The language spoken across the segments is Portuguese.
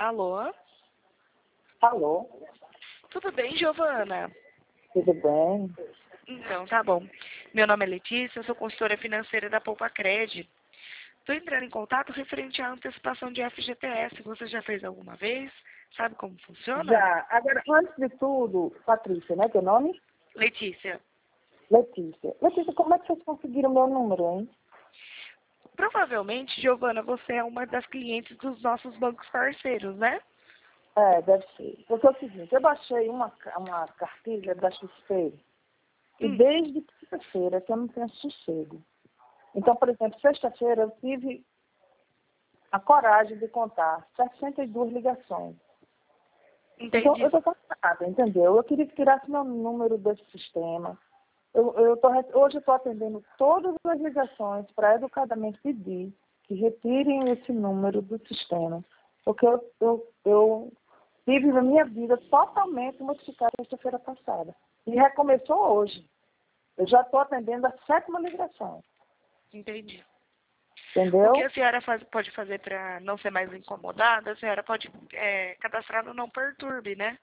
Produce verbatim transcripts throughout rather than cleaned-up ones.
Alô? Alô? Tudo bem, Giovana? Tudo bem? Então, tá bom. Meu nome é Letícia, eu sou consultora financeira da Poupa Cred. Estou entrando em contato referente à antecipação de F G T S. Você já fez alguma vez? Sabe como funciona? Já. Agora, antes de tudo, Patrícia, né? Teu nome? Letícia, Letícia. Letícia, como é que vocês conseguiram meu número, hein? provavelmente, Giovana, você é uma das clientes dos nossos bancos parceiros, né? É, deve ser. Porque é o seguinte, eu baixei uma, ca- uma cartilha da X P e Hum, desde quinta-feira que eu não tenho sossego. Então, por exemplo, sexta-feira eu tive a coragem de contar sessenta e duas ligações. Então, eu entendi. estou cansada, entendeu? Eu queria que tirasse meu número desse sistema. Eu, eu tô, re- hoje eu estou atendendo todas as ligações para educadamente pedir que retirem esse número do sistema. Porque eu, eu, eu tive a minha vida totalmente modificada sexta-feira passada. E recomeçou hoje. Eu já estou atendendo a sétima ligação. Entendi. O que Entendeu? a senhora faz- pode fazer para não ser mais incomodada, a senhora pode é, cadastrar no Não Perturbe, né?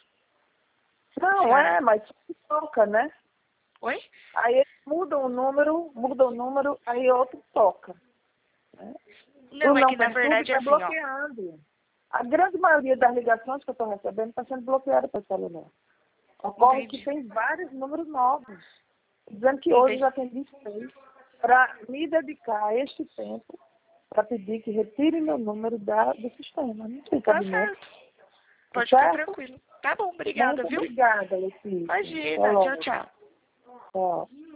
A Não, senhora... é, mas toca, né? Oi? Aí eles mudam o número, muda o número, aí outro toca. Né? O Não, é não que na perturbe verdade é está assim, ó. bloqueando. A grande maioria das ligações que eu estou recebendo está sendo bloqueada pelo celular. Ocorre que Entendi. tem vários números novos, dizendo que hoje eu Entendi. já atendi seis, para me dedicar a este tempo para pedir que retirem meu número da, do sistema. Não tem Tá cabimento. certo. Tá Pode ficar certo? tranquilo. Tá bom, obrigada, Muito viu? obrigada, Letícia. Até Imagina. Tchau, logo. tchau. Tchau.